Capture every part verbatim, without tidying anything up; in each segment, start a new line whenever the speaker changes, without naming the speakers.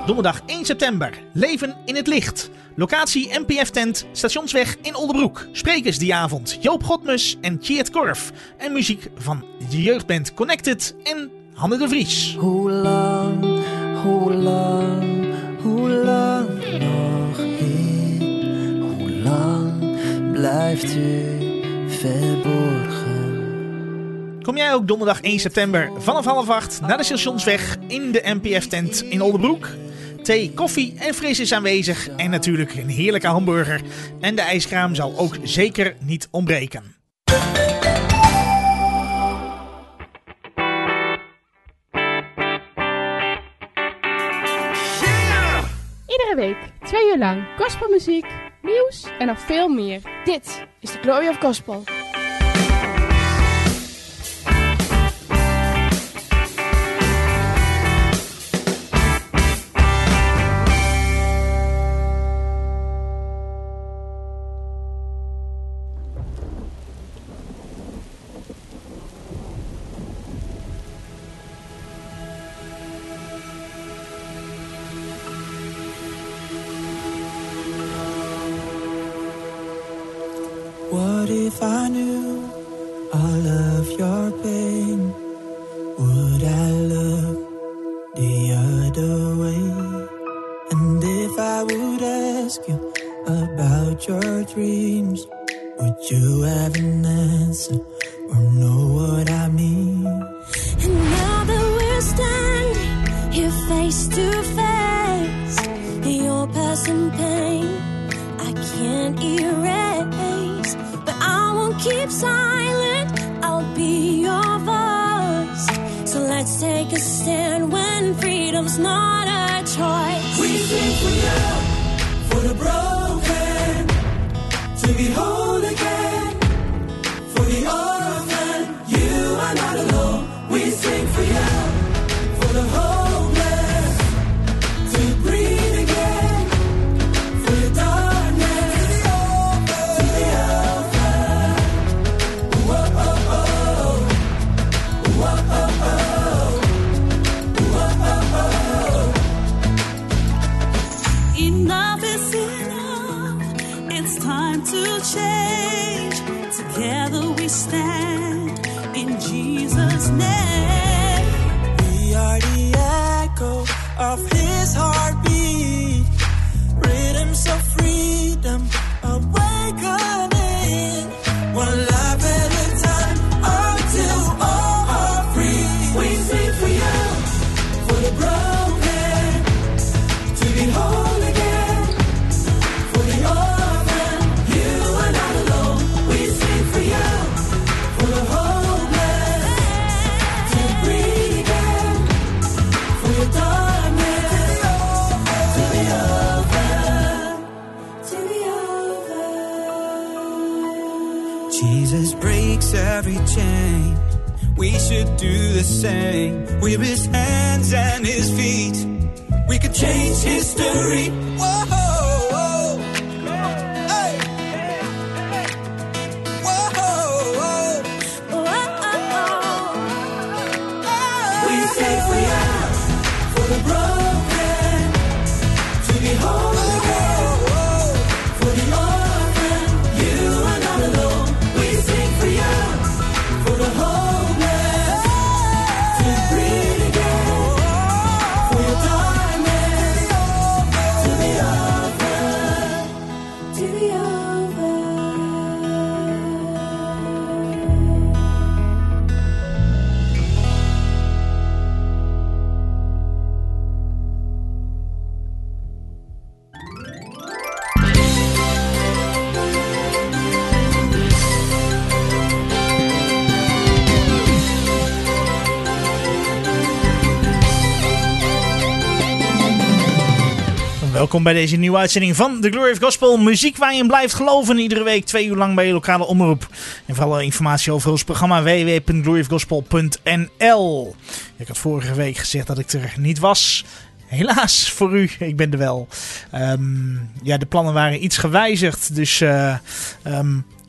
Donderdag één september. Leven in het licht. Locatie N P F-tent, Stationsweg in Oldenbroek. Sprekers die avond Joop Godmus en Tjeerd Korf. En muziek van de jeugdband Connected en Hanne de Vries.
Hoe lang, hoe lang, hoe lang nog Heer? Hoe lang blijft u verborgen?
Kom jij ook donderdag één september vanaf half acht naar de Stationsweg in de N P F-tent in Oldenbroek? Thee, koffie en fris is aanwezig en natuurlijk een heerlijke hamburger. En de ijskraam zal ook zeker niet ontbreken.
Iedere week, twee uur lang, gospelmuziek, nieuws en nog veel meer.
Dit is de Glory of Gospel.
What if I knew all of your pain? Would I look the other way? And if I would ask you about your dreams, would you have an answer or know what I mean?
And now that we're standing here face to face, your past and pain I can't erase. But I won't keep silent, I'll be your voice. So let's take a stand when freedom's not a choice.
We sing for you, for the broken, to be whole again, for the orphan, you are not alone. We sing for you, for the hopeless, to breathe again, for the darkness, to the open. Whoa, oh, oh. Whoa, oh, oh. Whoa, oh, oh.
Enough is enough. It's time to change. Together we stand in Jesus' name.
We are the echo of his heartbeat. Rhythms of freedom awakening. One life at a time until all are free. We sing for you, for the broken, to be whole again, for the orphan, you are not alone. We sing for you, for the hopeless, to breathe again, for the darkness, to the open, to the open. Jesus breaks every chain. We should do the same. We're his hands and his feet. We could change history. Whoa, whoa. Hey. Whoa, whoa. We say for you, for the broken, to be whole again, for the orphan, you are not alone. We sing for you, for the hopeless, to breathe again, for your darkness, to be open, to be open.
Welkom bij deze nieuwe uitzending van The Glory of Gospel. Muziek waar je in blijft geloven. Iedere week twee uur lang bij je lokale omroep. En voor alle informatie over ons programma w w w punt glory of gospel punt n l. Ik had vorige week gezegd dat ik er niet was. Helaas voor u, ik ben er wel. Um, ja, de plannen waren iets gewijzigd. Dus uh, um,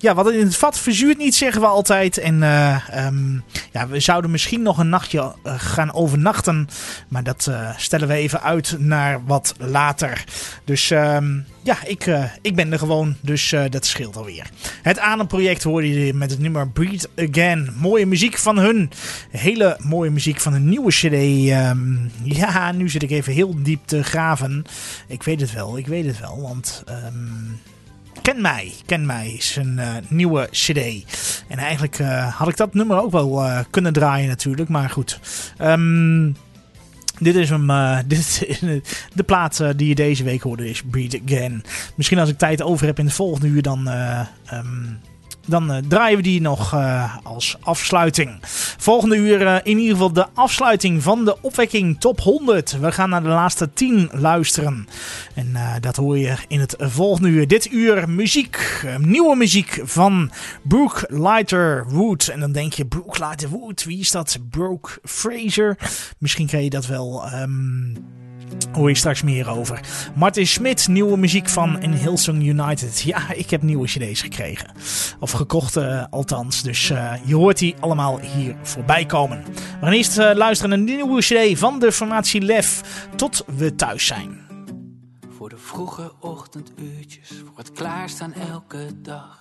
ja, wat in het vat verzuurt niet, zeggen we altijd. En uh, um, ja, we zouden misschien nog een nachtje uh, gaan overnachten. Maar dat uh, stellen we even uit naar wat later. Dus um, ja, ik, uh, ik ben er gewoon. Dus uh, dat scheelt alweer. Het Ademproject hoorde je met het nummer Breathe Again. Mooie muziek van hun. Hele mooie muziek van een nieuwe cd. Um, ja, nu zit ik even heel diep te graven. Ik weet het wel, ik weet het wel. Want um, Ken Mij, Ken Mij is een uh, nieuwe cd. En eigenlijk uh, had ik dat nummer ook wel uh, kunnen draaien natuurlijk. Maar goed. Um, Dit is hem, uh, dit is de plaat uh, die je deze week hoorde is Breathe Again. Misschien als ik tijd over heb in het volgende uur, dan, uh, um, dan uh, draaien we die nog uh, als afsluiting. Volgende uur uh, in ieder geval de afsluiting van de Opwekking Top honderd. We gaan naar de laatste tien luisteren. En uh, dat hoor je in het volgende uur. Dit uur muziek, uh, nieuwe muziek van Brooke Lighterwood. En dan denk je, Brooke Lighterwood, wie is dat? Brooke Fraser? Misschien krijg je dat wel... Um, hoor je straks meer over. Martin Schmidt, nieuwe muziek van In Hillsong United. Ja, ik heb nieuwe cd's gekregen. Of gekocht uh, althans. Dus uh, je hoort die allemaal hier voorbij komen. We gaan eerst uh, luisteren naar een nieuwe cd van de formatie Lef. Tot we thuis zijn.
Voor de vroege ochtenduurtjes, voor het klaarstaan elke dag.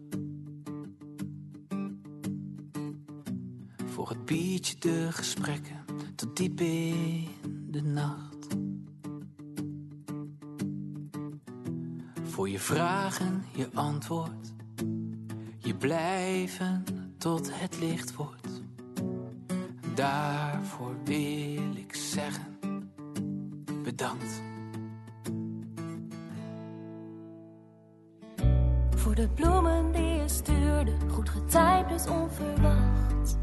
Voor het biertje, de gesprekken, tot diep in de nacht. Voor je vragen, je antwoord, je blijven tot het licht wordt. Daarvoor wil ik zeggen, bedankt.
Voor de bloemen die je stuurde, goed getimed dus onverwacht.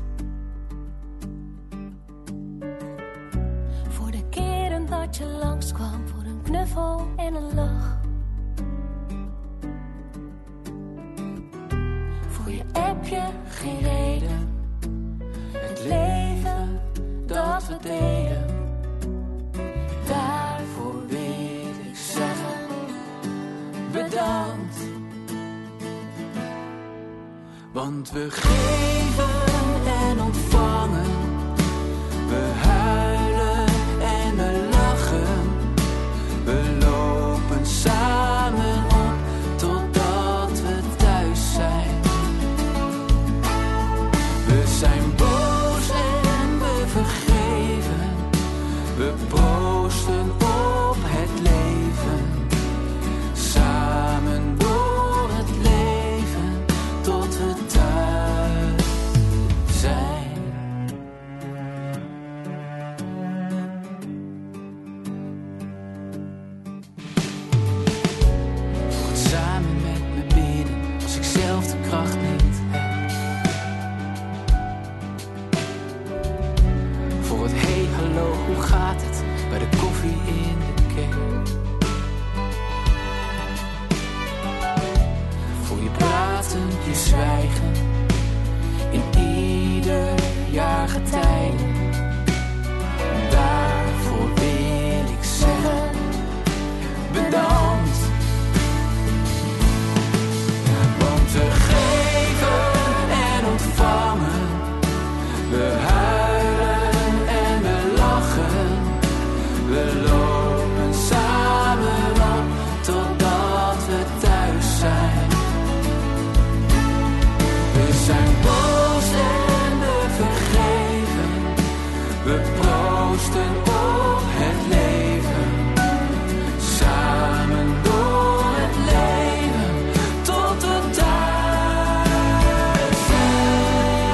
Voor de keren dat je langskwam, voor een knuffel en een lach. Voor je appje, geen reden, het leven dat we deden. Daarvoor wil ik zeggen, bedankt.
Want we geven en ontvangen, we huilen en we lachen, we lopen samen op totdat we thuis zijn. We zijn boos en we vergeven, we proosten op het leven, samen door het leven tot we thuis zijn. Voor het samen met me bidden, als ik zelf de kracht niet heb. Voor het hey hallo, hoe gaat het, bij de koffie in de kerk. Voor je praten, je zwijgen, in ieder jaargetijde. Daarvoor wil ik zeggen, bedankt. Want we geven en ontvangen, we huilen en we lachen, we lopen samen op totdat we thuis zijn. We zijn boos en we vergeven, we proosten op het leven, samen door het leven tot we thuis zijn.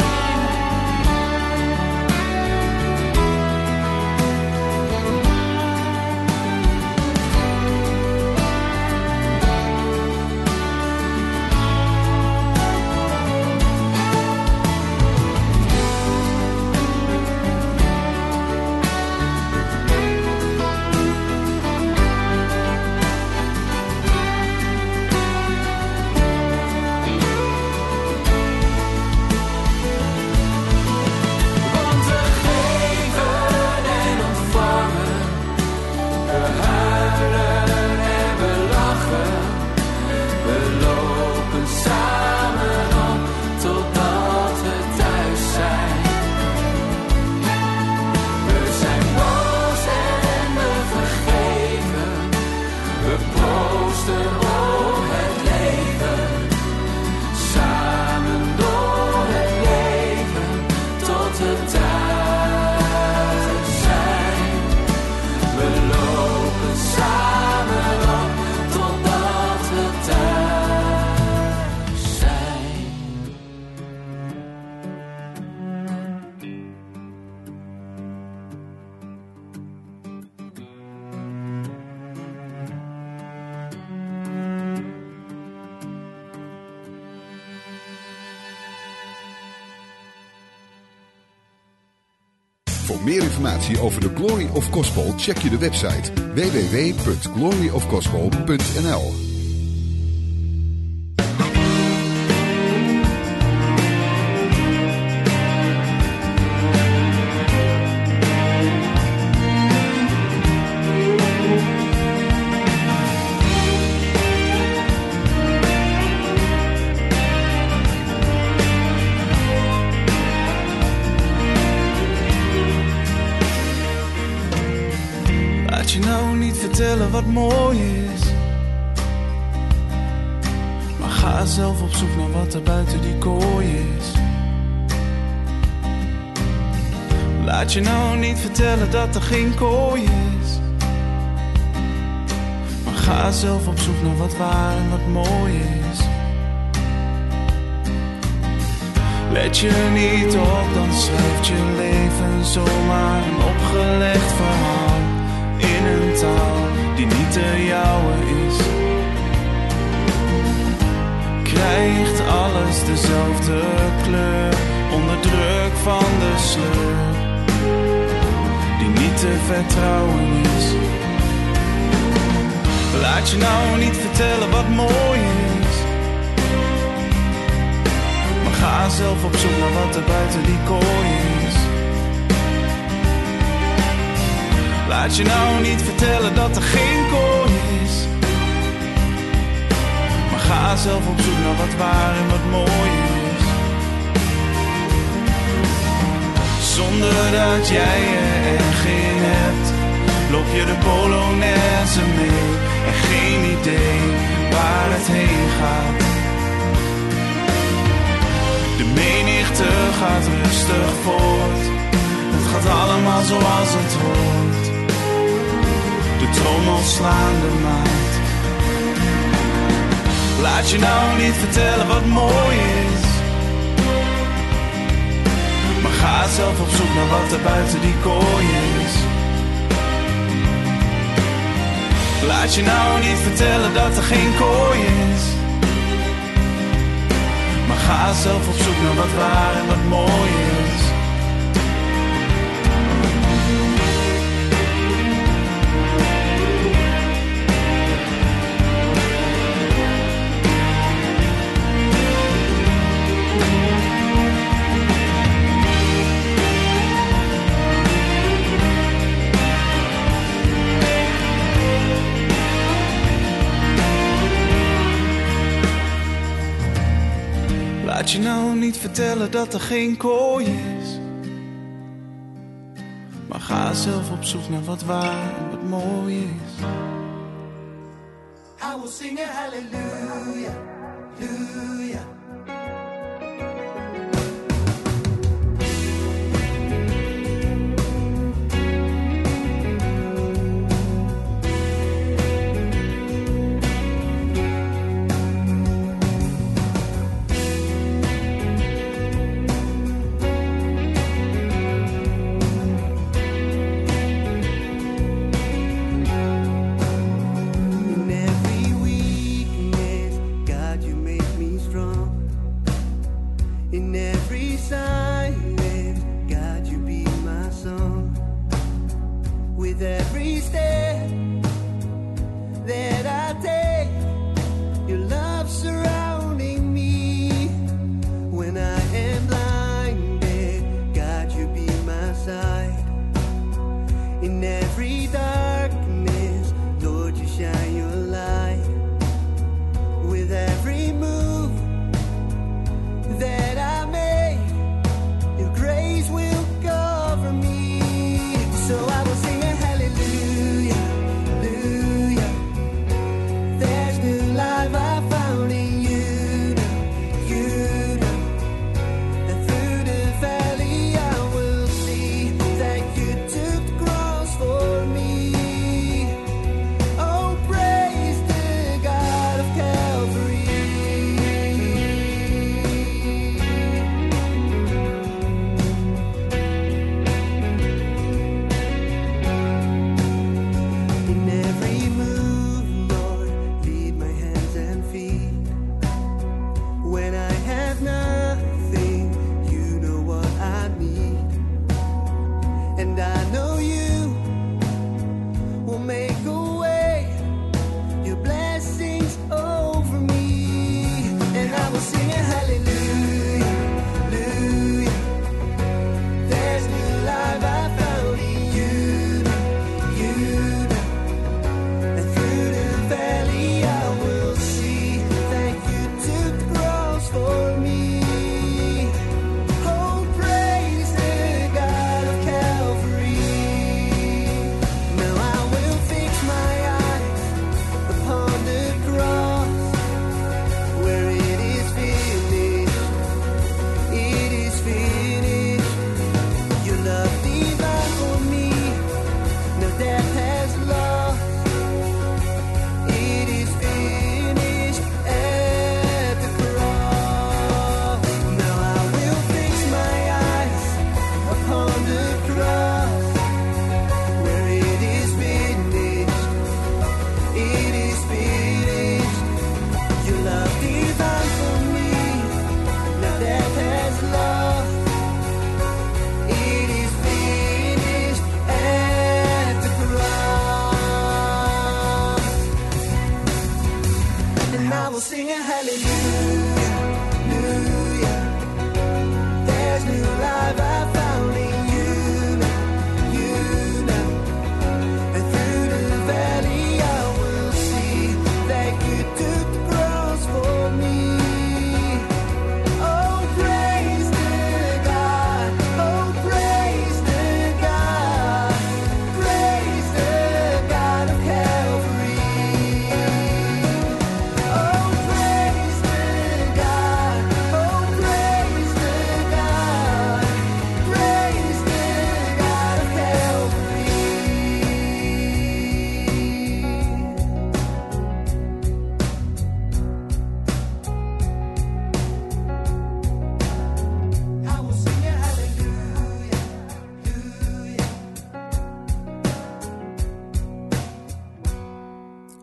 meer informatie over de Glory of Gospel check je de website w w w punt glory of gospel punt n l.
Wat mooi is, maar ga zelf op zoek naar wat er buiten die kooi is. Laat je nou niet vertellen dat er geen kooi is, maar ga zelf op zoek naar wat waar en wat mooi is. Let je niet op, dan schrijft je leven zomaar een opgelegd verhaal in een taal die niet de jouwe is. Krijgt alles dezelfde kleur onder druk van de sleur die niet te vertrouwen is. Laat je nou niet vertellen wat mooi is, maar ga zelf op zoek naar wat er buiten die kooi is. Laat je nou niet vertellen dat er geen kooi is, maar ga zelf op zoek naar wat waar en wat mooi is. Zonder dat jij er echt in hebt, loop je de Polonaise mee en geen idee waar het heen gaat. De menigte gaat rustig voort, het gaat allemaal zoals het hoort. De trommels slaan de maat. Laat je nou niet vertellen wat mooi is, maar ga zelf op zoek naar wat er buiten die kooi is. Laat je nou niet vertellen dat er geen kooi is, maar ga zelf op zoek naar wat waar en wat mooi is. Laat je nou niet vertellen dat er geen kooi is, maar ga zelf op zoek naar wat waar en wat mooi is.
I will sing a hallelujah, hallelujah.
So I will sing a hallelujah.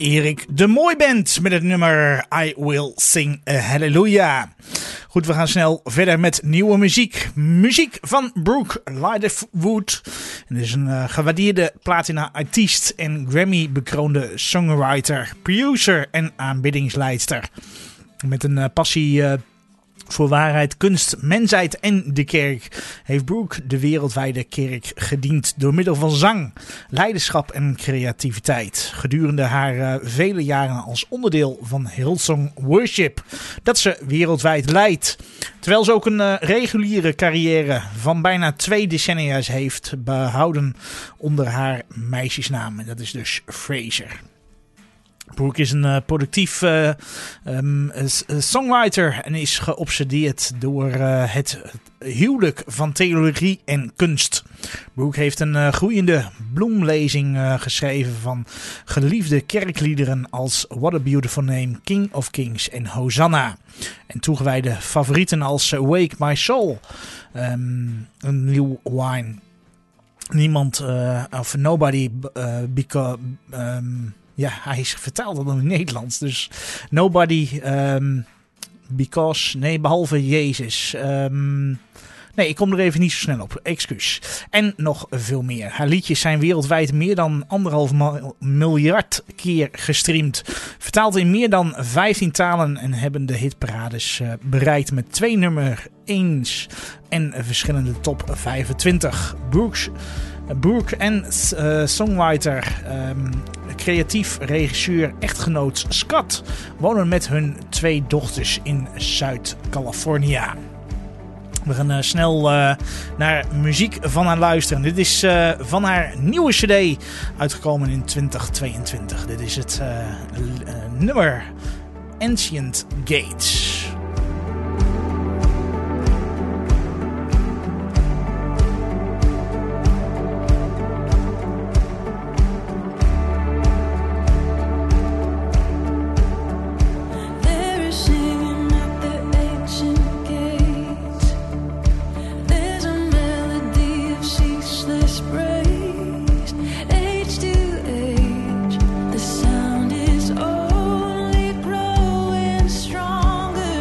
Erik de Mooi Band met het nummer I Will Sing a Hallelujah. Goed, we gaan snel verder met nieuwe muziek. Muziek van Brooke Ligertwood. Het is een uh, gewaardeerde platina-artiest en Grammy-bekroonde songwriter, producer en aanbiddingsleidster. Met een uh, passie uh, voor waarheid, kunst, mensheid en de kerk heeft Brooke de wereldwijde kerk gediend door middel van zang, leiderschap en creativiteit. Gedurende haar uh, vele jaren als onderdeel van Hillsong Worship dat ze wereldwijd leidt. Terwijl ze ook een uh, reguliere carrière van bijna twee decennia's heeft behouden onder haar meisjesnaam. En dat is dus Fraser. Brooke is een uh, productief uh, um, songwriter en is geobsedeerd door uh, het huwelijk van theologie en kunst. Brooke heeft een uh, groeiende bloemlezing uh, geschreven van geliefde kerkliederen als What a Beautiful Name, King of Kings en Hosanna. En toegewijde favorieten als Wake My Soul, um, New Wine, Niemand uh, of Nobody uh, because... Um, Ja, hij is vertaald dan in het Nederlands. Dus Nobody, um, Because, nee, behalve Jezus. Um, nee, ik kom er even niet zo snel op. Excuus. En nog veel meer. Haar liedjes zijn wereldwijd meer dan anderhalf miljard keer gestreamd. Vertaald in meer dan vijftien talen en hebben de hitparades uh, bereikt met twee nummer eens en verschillende top vijfentwintig. Brooks... Brooke en uh, songwriter, um, creatief regisseur, echtgenoot Scott wonen met hun twee dochters in Zuid-California. We gaan uh, snel uh, naar muziek van haar luisteren. Dit is uh, van haar nieuwe cd uitgekomen in twintig tweeëntwintig. Dit is het uh, uh, nummer Ancient Gates.
Sound is only growing stronger.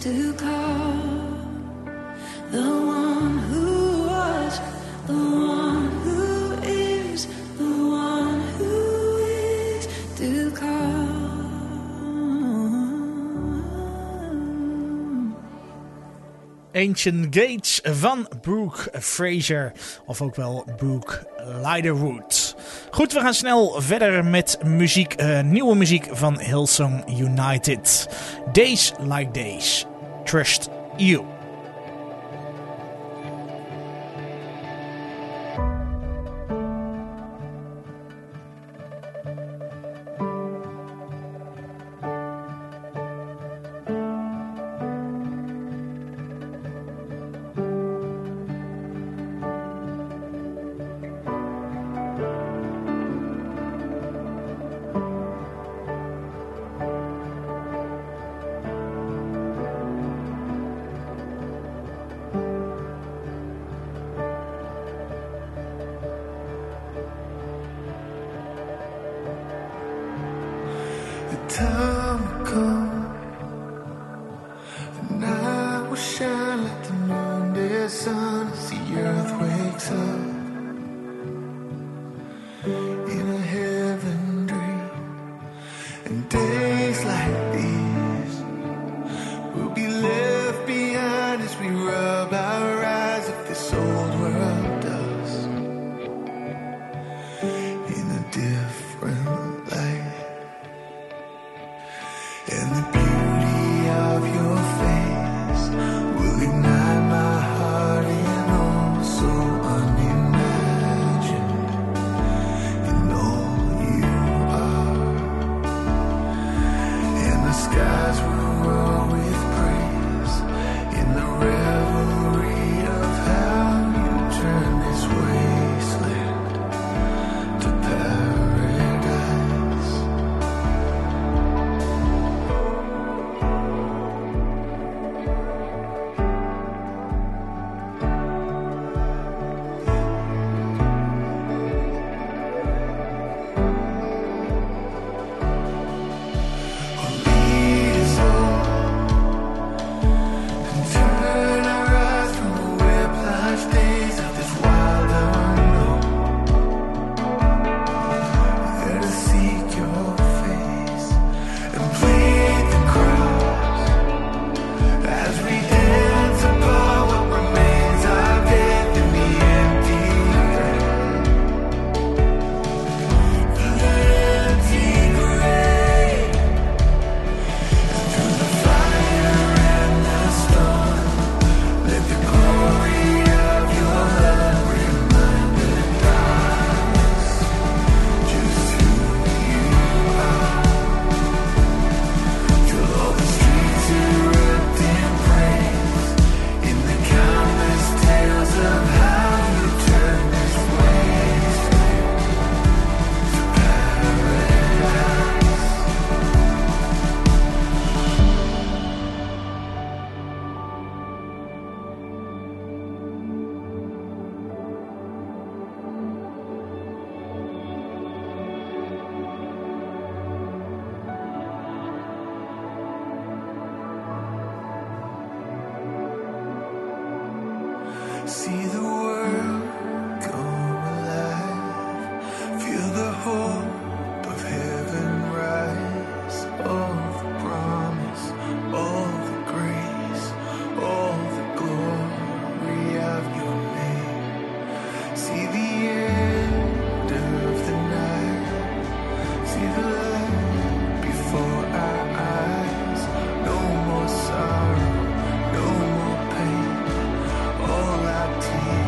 to call the one who was, the one who is, the one who is to call.
Ancient Gates van Brooke Fraser, of ook wel Brooke Ligertwood. Goed, we gaan snel verder met muziek, uh, nieuwe muziek van Hillsong United. Days Like Days, Trust You.
Time will come, the night will shine like the noonday sun as the earth wakes up in a heaven dream. And days like these will be left behind as we rub our eyes of this old world dust in a different light. And the beauty of your face will ignite my heart in all so unimagined in all you are. And the skies will roar with praise in the revelry of how you turn this wasteland to paradise. See the world come alive. Feel the hope of heaven rise. All the promise, all the grace, all the glory of your name. See the end of the night. See the light before our eyes. No more sorrow, no more pain. All our tears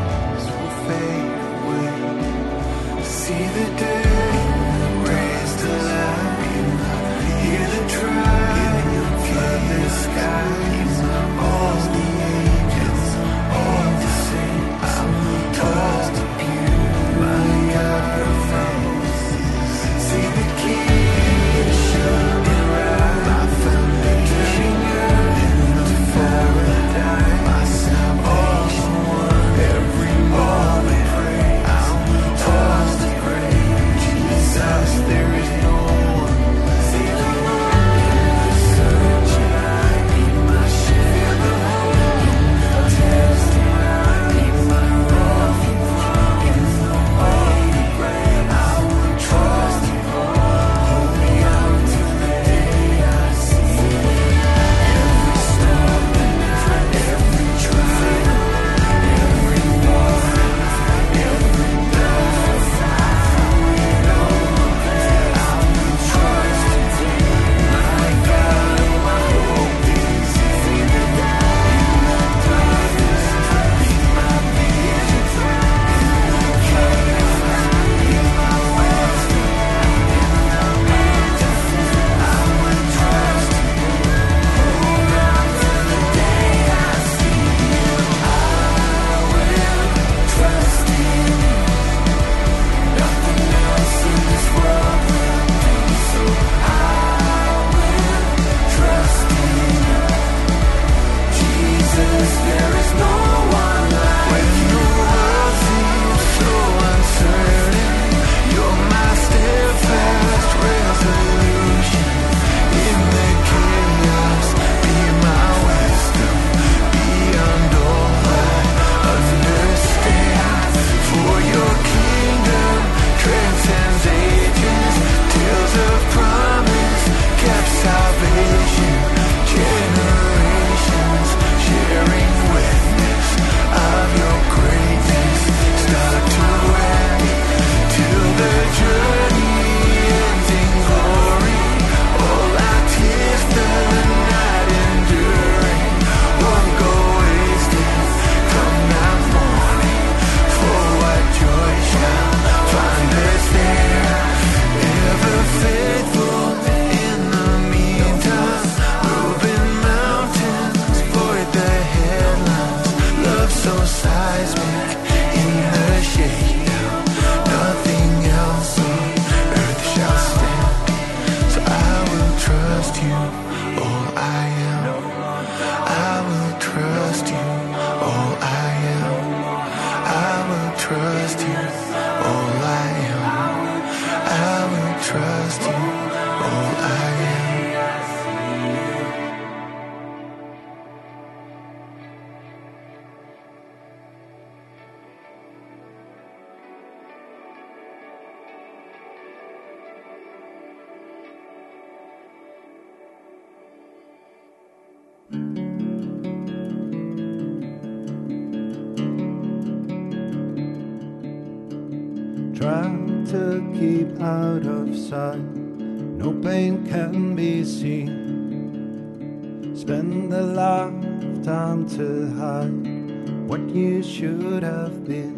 trust you, all I am. I will trust you, all I am.
Try to keep out of sight, no pain can be seen. Spend a lifetime to hide what you should have been.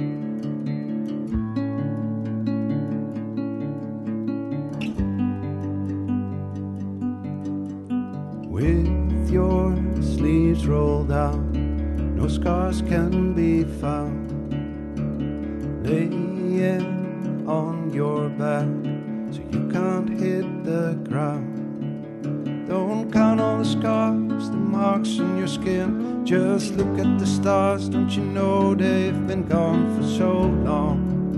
With your sleeves rolled down, no scars can be found. Laying on your back so you can't hit the ground. Don't count all the scars, the marks on your skin. Just look at the stars, don't you know they've been gone for so long.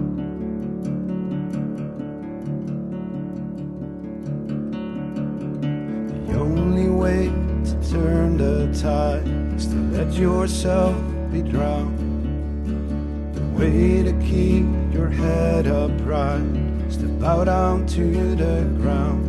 The only way to turn the tide is to let yourself be drowned. Way to keep your head upright is to bow down to the ground.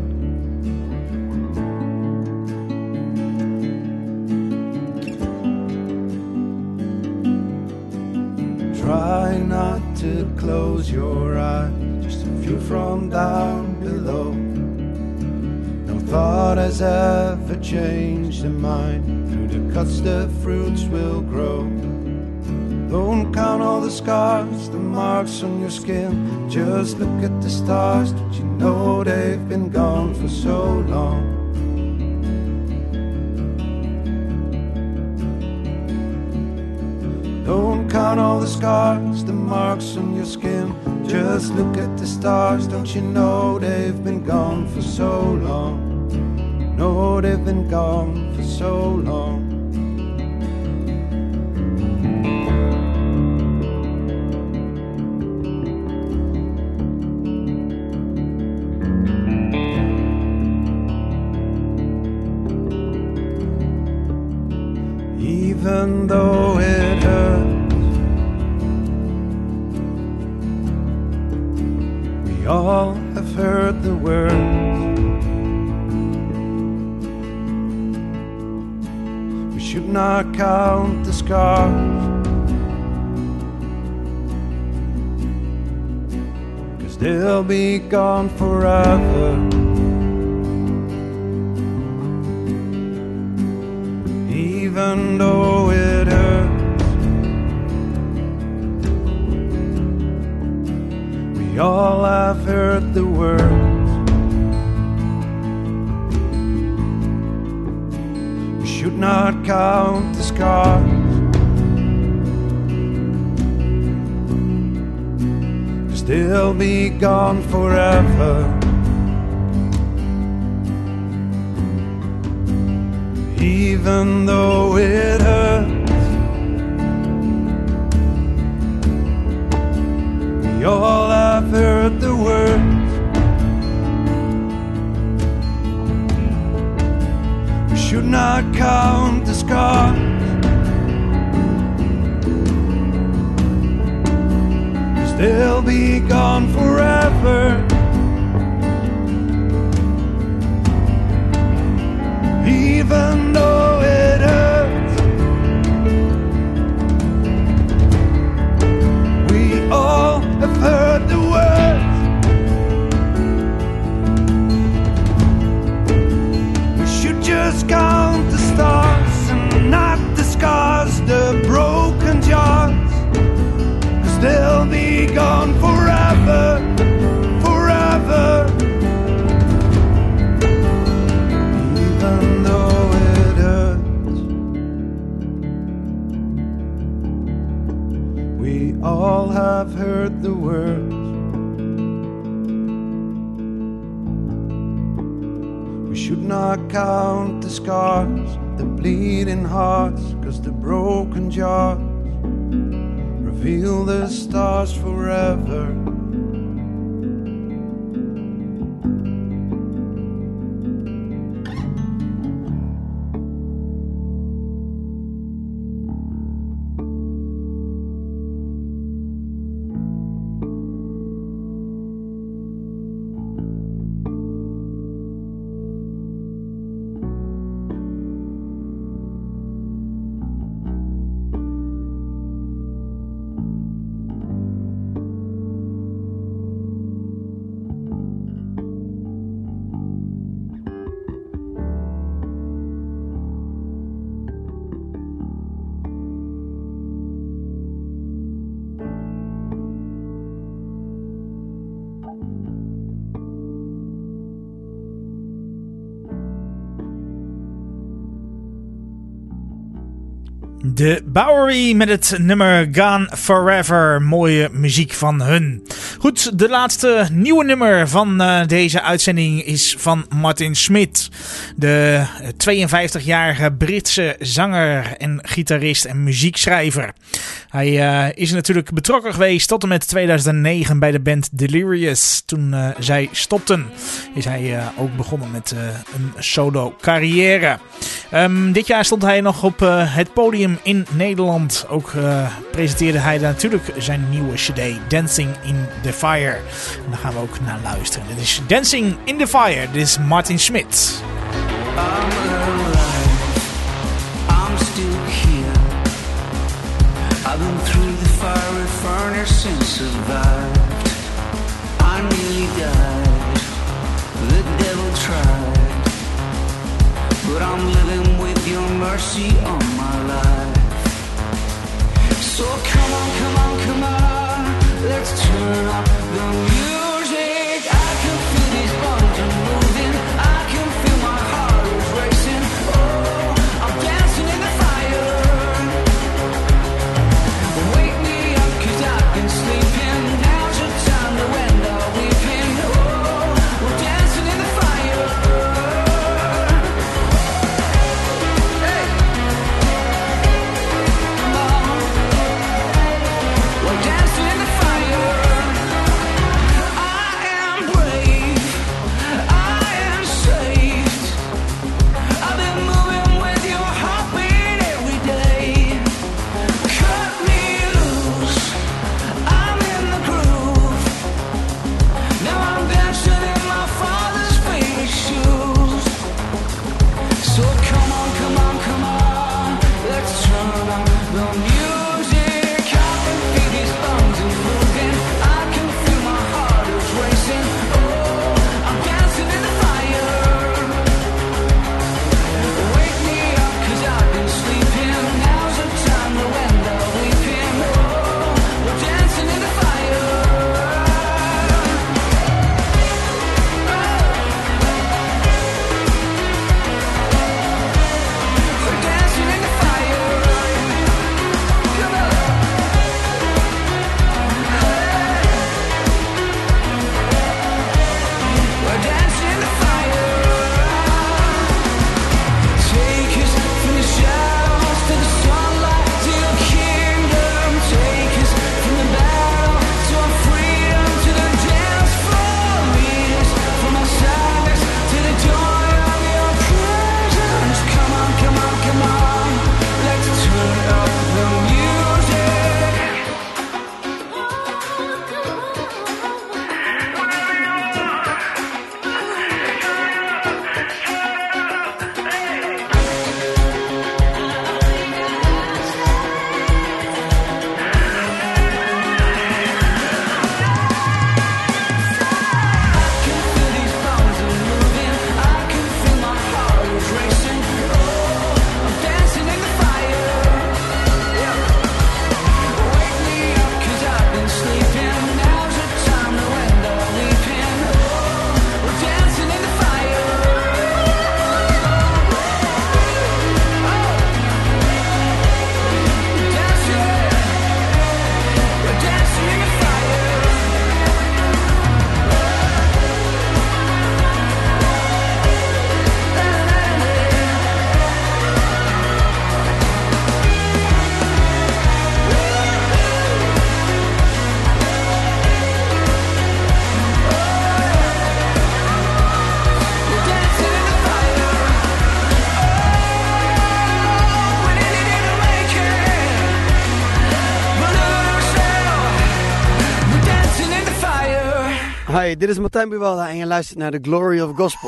Try not to close your eyes, just a view from down below. No thought has ever changed the mind. Through the cuts the fruits will grow. Don't count all the scars, the marks on your skin. Just look at the stars, don't you know they've been gone for so long. Don't count all the scars, the marks on your skin. Just look at the stars, don't you know they've been gone for so long. No, they've been gone for so long. Even though it hurts, we all have heard the words. We should not count the scars, 'cause they'll be gone forever. Even though it hurts, we all have heard the words. We should not count the scars, 'cause they'll be gone forever. Even though it hurts, we all have heard the words. We should not count the scars, 'cause they'll be gone forever. Even though it hurts, we all have heard the words. We should just count the stars and not the scars, the broken jars, 'cause they'll be gone forever, forever. Even though it hurts, we all have heard the words. We should not count the scars, the bleeding hearts, 'cause the broken jars reveal the stars forever.
De Bowery met het nummer Gone Forever. Mooie muziek van hun. Goed, de laatste nieuwe nummer van uh, deze uitzending is van Martin Smith. De tweeënvijftigjarige Britse zanger en gitarist en muziekschrijver. Hij uh, is natuurlijk betrokken geweest tot en met tweeduizend negen bij de band Delirious. Toen uh, zij stopten is hij uh, ook begonnen met uh, een solo carrière. Um, dit jaar stond hij nog op uh, het podium in Nederland. Ook uh, presenteerde hij natuurlijk zijn nieuwe cd Dancing in the Fire. En daar gaan we ook naar luisteren. Dit is Dancing in the Fire. Dit is Martin Smith.
I'm alive, I'm still here. I've been through the fiery furnace and survived. I nearly died, the devil tried, but I'm living with your mercy on my life. So come on, come on, come on, let's turn up the music. I can feel these bones are moving, I can feel my heart is racing. Oh, I'm dancing in the fire. Wake me up 'cause I've been sleeping. Now's the time to end our weeping. Oh, we're dancing in the fire. Hey, come on, we're dancing in the fire.
Hi, dit is Martijn Buwalda en je luistert naar The Glory of Gospel.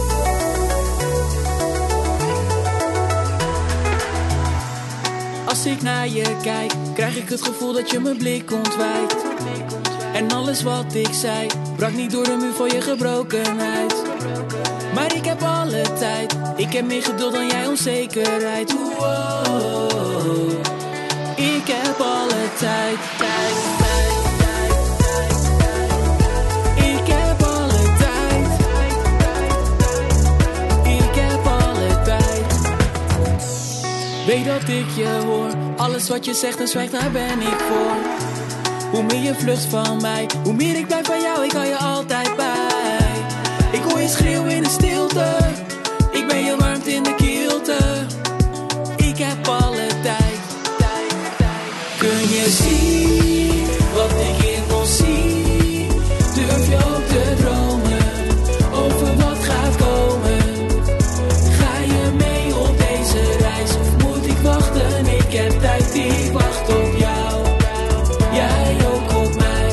Als ik naar je kijk, krijg ik het gevoel dat je mijn blik ontwijkt. En alles wat ik zei, brak niet door de muur van je gebrokenheid. Maar ik heb alle tijd, ik heb meer geduld dan jij onzekerheid. Oeh, ik heb alle tijd, tijd, tijd, tijd, tijd, tijd. Ik heb alle tijd, ik heb alle tijd. Weet dat ik je hoor, alles wat je zegt en zwijgt, daar ben ik voor. Hoe meer je vlucht van mij, hoe meer ik blijf van jou, ik hou je altijd bij. Ik hoor je schreeuwen in de stilte, ik ben je warmte in de kilte. Ik heb alle tijd, tijd, tijd. Kun je zien wat ik in ons zie? Durf je ook te dromen over wat gaat komen? Ga je mee op deze reis of moet ik wachten? Ik heb tijd, ik wacht op jou. Jij ook op mij.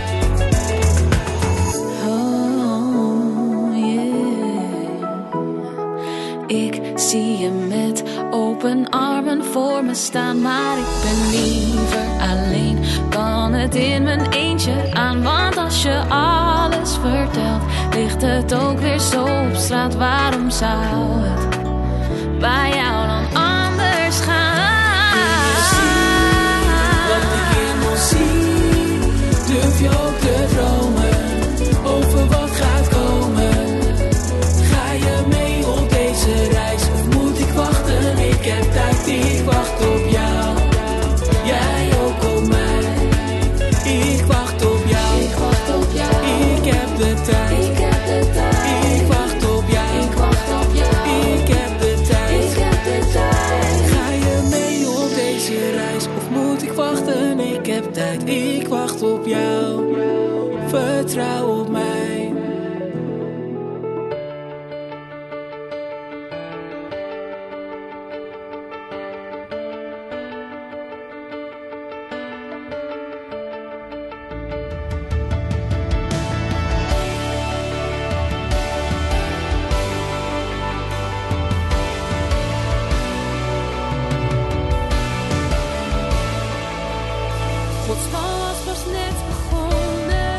Oh yeah. Ik zie je met open armen voor me staan, maar ik ben liever alleen. Kan het in mijn eentje aan, want als je alles vertelt, ligt het ook weer zo op straat. Waarom zou het bij jou dan anders gaan?
Durf je ook te dromen over wat gaat komen? Ga je mee op deze reis of moet ik wachten? Ik heb tijd, ik wacht op jou. Jij ook op mij. Ik wacht op jou. Ik wacht op jou. Ik heb de tijd. Ik heb de tijd. Ik wacht op jou. Ik wacht op jou. Ik heb de tijd. Ik heb de tijd. Ga je mee op deze reis of moet ik wachten? Ik heb tijd. Ik wacht op jou. Vertrouw op mij.
Gods plan was pas net begonnen.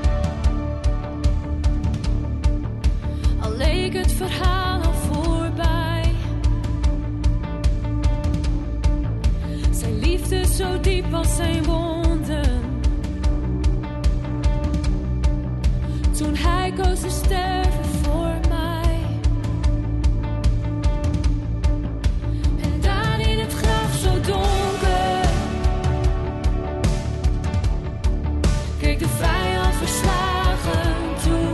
Al leek het verhaal al voorbij. Zijn liefde zo diep als zijn wonden. Toen hij koos te sterven voor mij. En daar in het graf zo donker. Keek de vijand verslagen toe.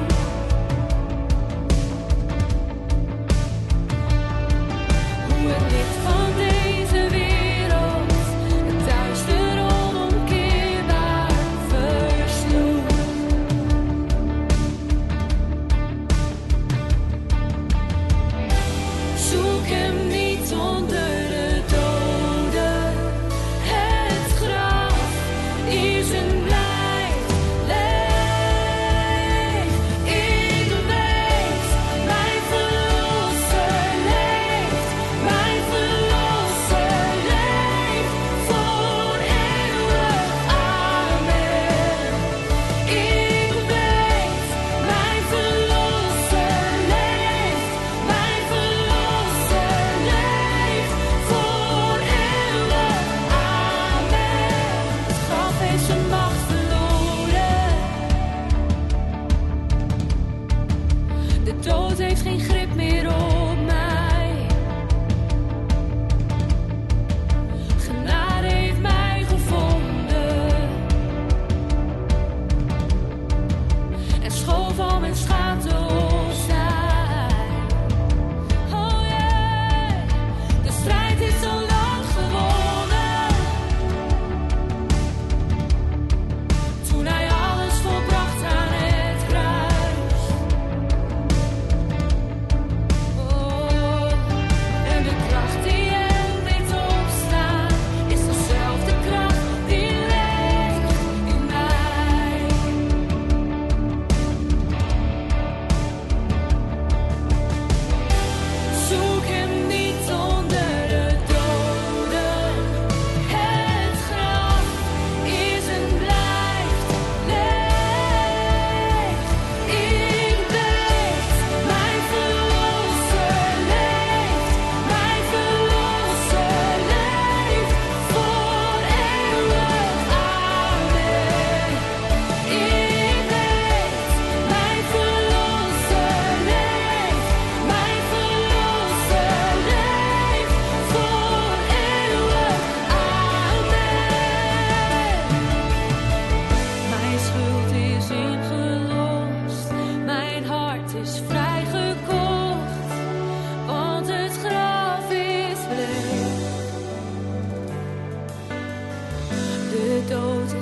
Hoe het licht van deze wereld het duister om hem keert.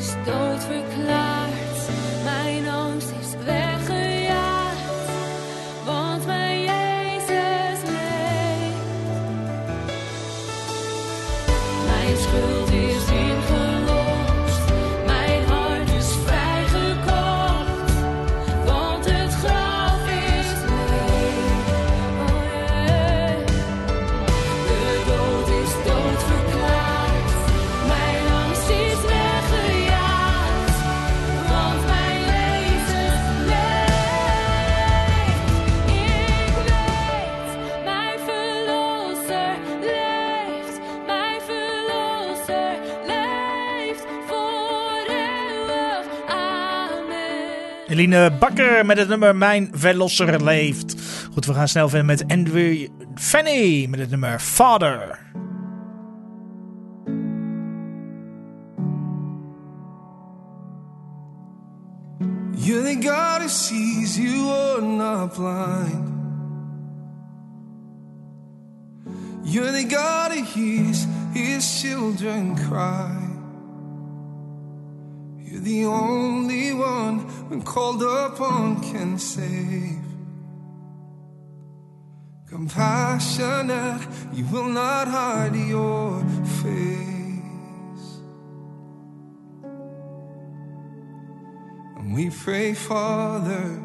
is doodverklaard, mijn angst is weggejaagd, want mijn Jezus leeft. Mijn schuld is ingelost, mijn hart is vrijgekocht, want het graf is leeg. Oh yeah. De dood is doodverklaard, mijn angst is weggejaagd, want mijn Jezus leeft. Ik weet, mijn verlosser leeft, mijn verlosser leeft voor eeuwig. Amen.
Eline Bakker met het nummer Mijn Verlosser Leeft. Goed, we gaan snel verder met Andrew Fanny met het nummer Father.
You're the God who sees, you are not blind. You're the God who hears his children cry. You're the only one when called upon can save. Compassionate, you will not hide your face. And we pray, Father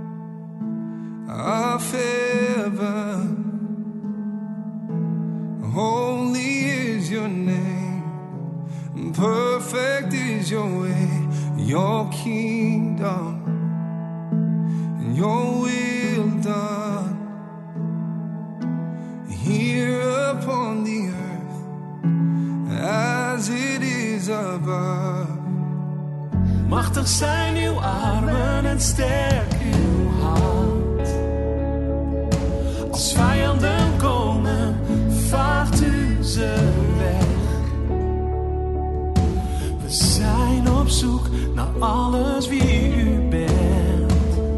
of heaven, holy is your name, perfect is your way, your kingdom and your will done here upon the earth as it is above.
Machtig zijn uw armen en sterk uw hand. Als vijanden komen, vaagt u ze weg. We zijn op zoek naar alles wie u bent.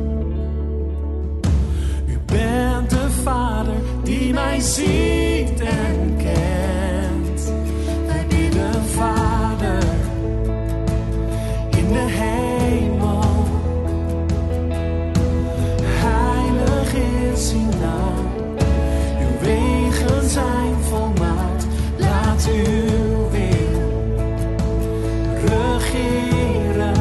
U bent de Vader die mij ziet en kent. Wij bidden, Vader, in de hemel. Heilig is uw naam. Uw wegen zijn volmaakt. Laat uw wil regeren.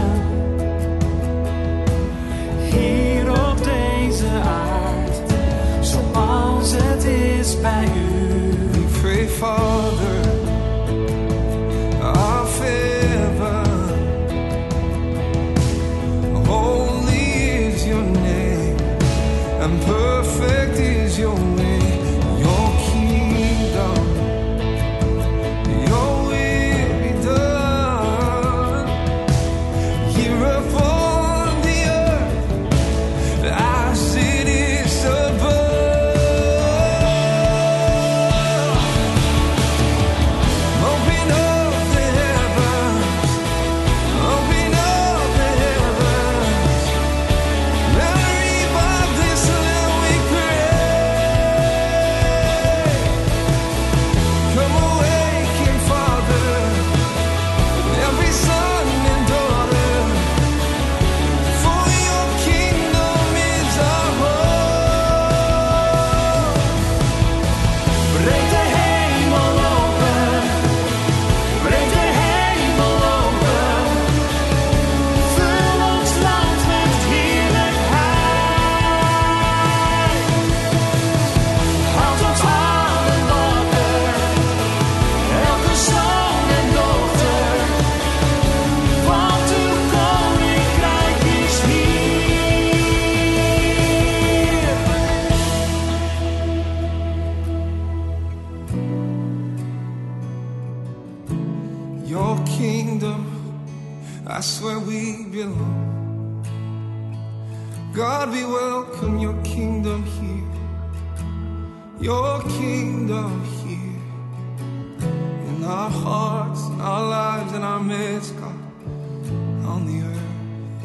Hier op deze aard, zoals het is bij u.
We pray, Father of heaven, holy is your name, and perfect is your way, your kingdom, your will be done, here upon the earth, as it is above. Open up the heavens, open up the heavens, Mary, by this land we pray. Come awaken, Father, every son and daughter, for your kingdom is our home.
Breek de hemel open, breek de hemel open. Vul ons land met heerlijkheid. Houd ons allen wakker, elke zoon en dochter. Want uw koninkrijk is hier.
Your kingdom, that's where we belong. God, we welcome your kingdom here. Your kingdom here. In our hearts, in our lives, in our midst, God, on the earth.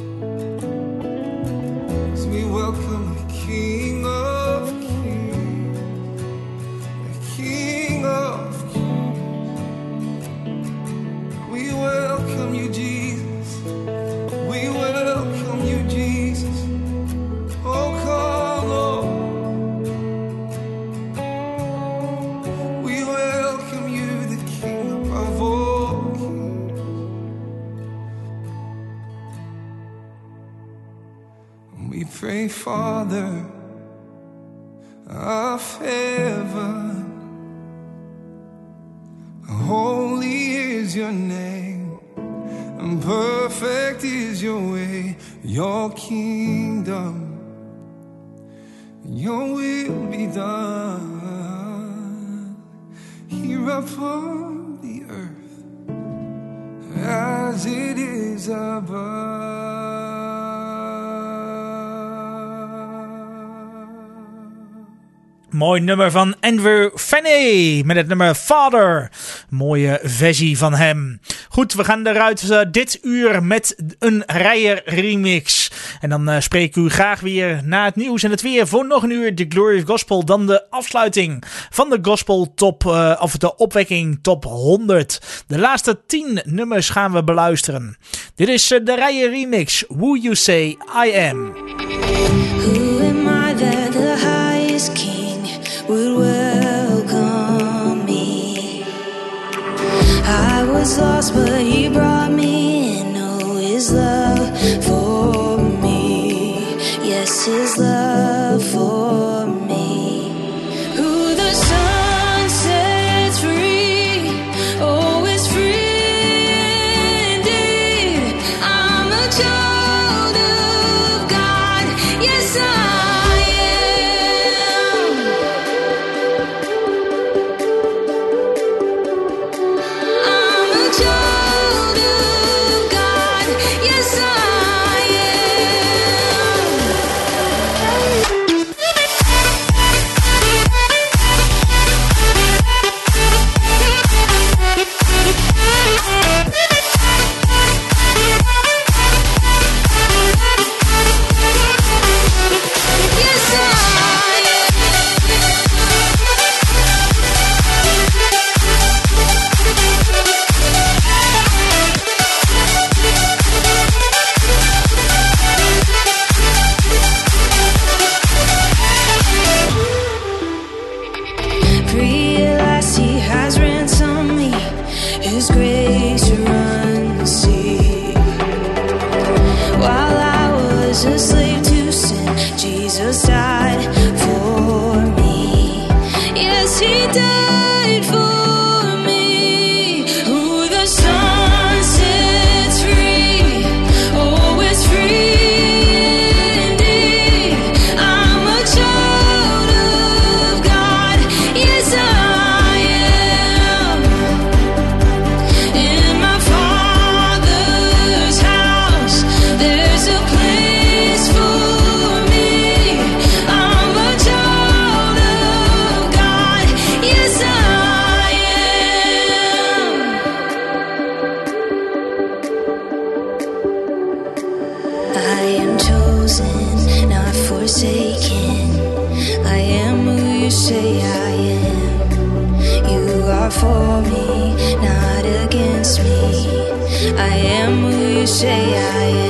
As we welcome the King of Kings, the King of Kings. We welcome you, Jesus. pray, Father of heaven, holy is your name, and perfect is your way. Your kingdom, your will be done here upon the earth as it is above.
Mooi nummer van Andrew Fenney met het nummer Father. Mooie versie van hem. Goed, we gaan eruit uh, dit uur met een Reijer remix. En dan uh, spreek ik u graag weer na het nieuws en het weer voor nog een uur de Glory of Gospel. Dan de afsluiting van de Gospel Top, uh, of de Opwekking Top honderd. De laatste tien nummers gaan we beluisteren. Dit is uh, de Reijer remix. Who You Say I Am.
Who am I that the highest king would welcome me? I was lost, but he brought me in. Oh, his love for me. Yes, his love for me. Who the sun sets free, oh, is free indeed. I'm a child of God. Yes, I for me, not against me. I am who you say I am.